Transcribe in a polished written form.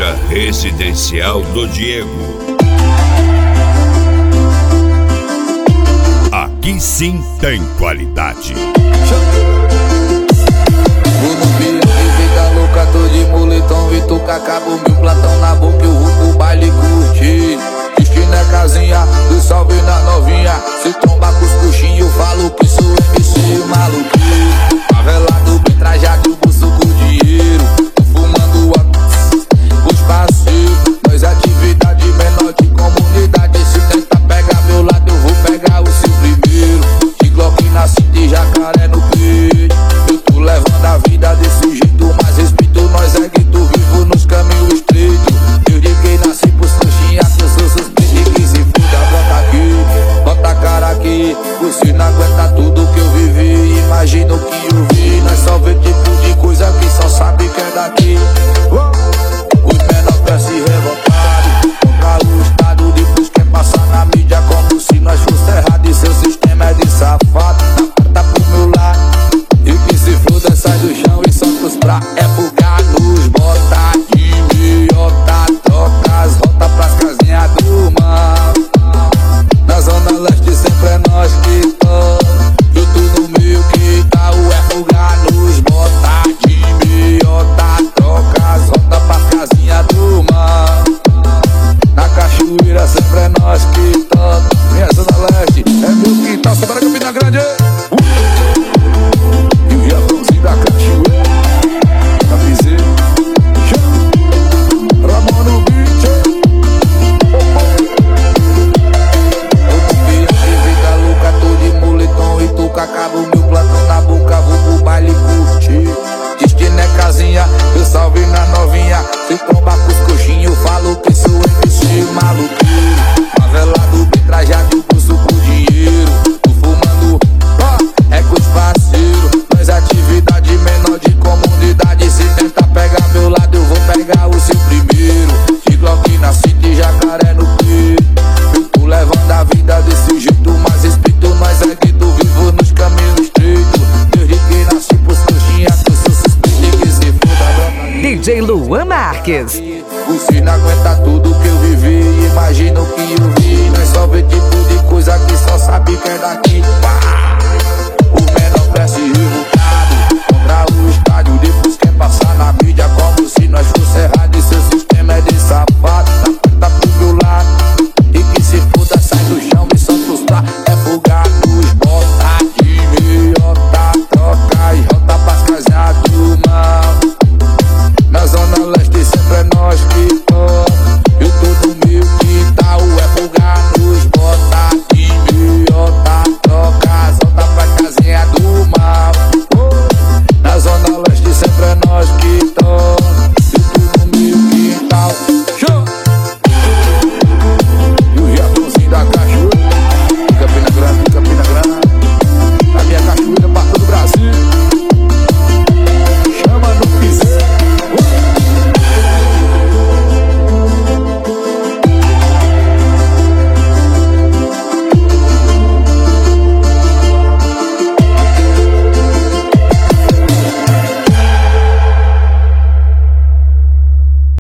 Loja Residencial do Diego. Aqui sim tem qualidade. Vou no pique, fica louca, tô de moletom e tô com a cabo, meu platão na boca, eu vou pro baile curtir. Destino é casinha, do salve na novinha. Se tromba com os coxinhos, eu falo que sou MC maluquinho. Favelado, bem trajado, bolso com dinheiro. Tô fumando os parceiros. Nós atividade menor de comunidade. Se tenta pegar meu lado, eu vou pegar o seu primeiro. De Glock na cinta e jacaré no peito. Eu tô levando a vida desse jeito, mas respeito nós é gueto vivo nos caminhos estreitos. Desde que nasci pros coxinhas, que eu sou suspeito que se fuda, bota aqui, bota a cara aqui. Você não aguenta tudo que eu vivi, imagina o que eu vi. Nós só vê tipo de coisa que só sabe que é daqui. Os menor pra se revoltar contra o Estado, depois quer passar na mídia como se nós fosse errado. E seu sistema é de safado, tá pro meu lado. E que se foda, sai do chão e solta os pra é bugar nos bota de meiota, troca as rotas pras casinhas do mal. Na zona leste sempre é nós que toca. Eu tô no meio que tá o é bugar nos bota de meiota, troca as rotas pras casinhas do mal. Na cachoeira sempre é nós que toca. Minha zona leste é meu quintal, só para Campina Grande. Acabo meu platão na boca, vou pro baile curtir. Destino é casinha, eu salve na novinha. Se tromba com os coxinhos, eu falo que sou MC maluquinho. Favelado, bem trajado, bolso com dinheiro. Tô fumando, é com os parceiros. Nós atividade menor de comunidade. Se tentar pegar meu lado, eu vou pegar o seu primeiro. De Glock na cinta e jacaré no peito. Eu tô levando a vida desse jeito, mas respeito nós é gueto vivo nos caminhos estreitos. Desde que nasci pros coxinhas, que eu sou suspeito que se foda. DJ Luan Marques. Você não aguenta tudo que eu vivi, imagina o que eu vi. Nós só vê tipo de coisa que só sabe que é daqui. O menor pra se revoltar.